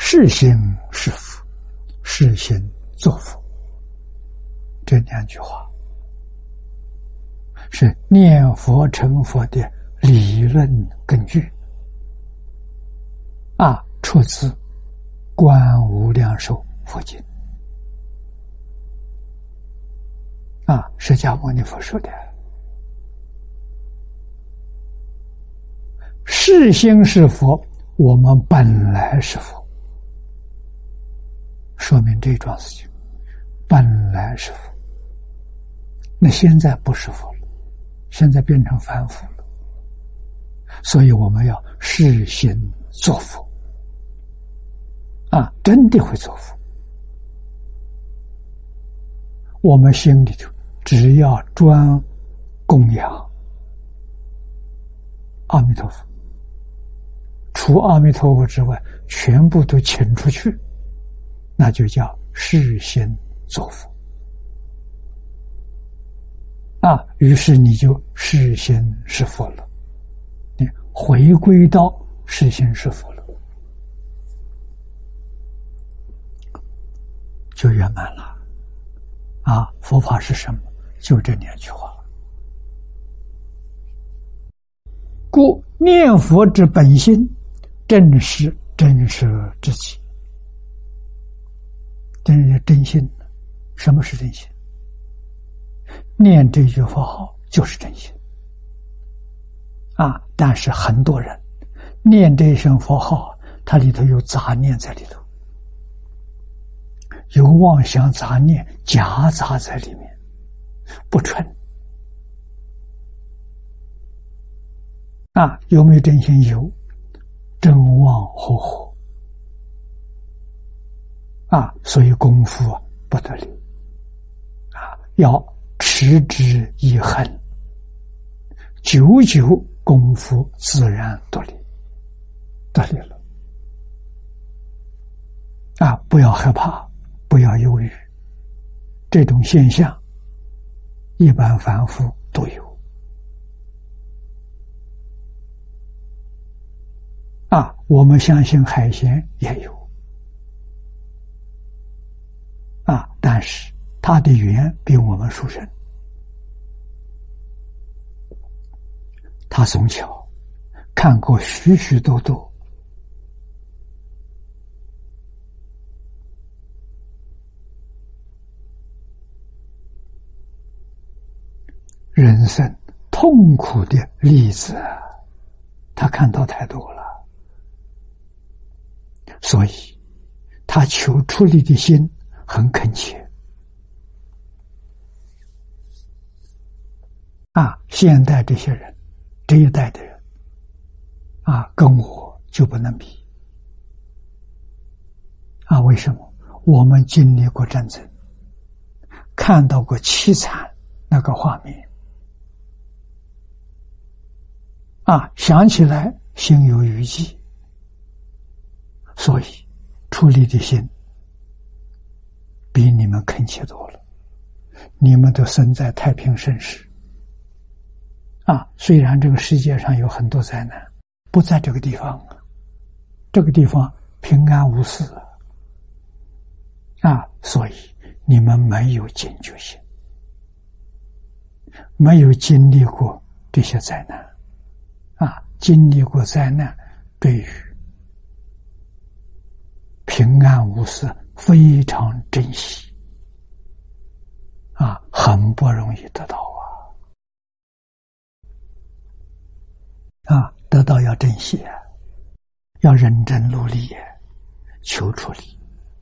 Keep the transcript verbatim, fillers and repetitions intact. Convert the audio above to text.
是心是佛，是心作佛。这两句话是念佛成佛的理论根据啊，出自《观无量寿佛经》啊，释迦牟尼佛说的。是心是佛，我们本来是佛，说明这桩事情本来是佛。那现在不是佛了，现在变成凡夫了，所以我们要是心作佛啊，真的会作佛。我们心里头只要专供养阿弥陀佛，除阿弥陀佛之外全部都请出去，那就叫是心作佛啊，于是你就是心是佛了，你回归到是心是佛了，就圆满了啊！佛法是什么？就这两句话。故念佛之本心，正是真实之己。真是真心。什么是真心？念这句佛号就是真心啊！但是很多人念这一声佛号，它里头有杂念在里头，有妄想杂念夹杂在里面，不纯啊！有没有真心？有，真妄合合啊！所以功夫啊不得了啊，要持之以恒，久久功夫自然得力，得力了啊！不要害怕，不要忧郁，这种现象一般凡夫都有啊！我们相信海鲜也有啊，但是他的缘比我们殊胜，他从小看过许许多多人生痛苦的例子，他看到太多了，所以他求出离的心很恳切啊！现代这些人，这一代的人啊，跟我就不能比啊！为什么？我们经历过战争，看到过凄惨那个画面啊，想起来心有余悸，所以出离的心比你们恳切多了。你们都生在太平盛世啊，虽然这个世界上有很多灾难，不在这个地方啊，这个地方平安无事啊，所以你们没有警觉性，没有经历过这些灾难啊，经历过灾难，对于平安无事非常珍惜啊，很不容易得到啊啊，得到要珍惜啊，要认真努力求出离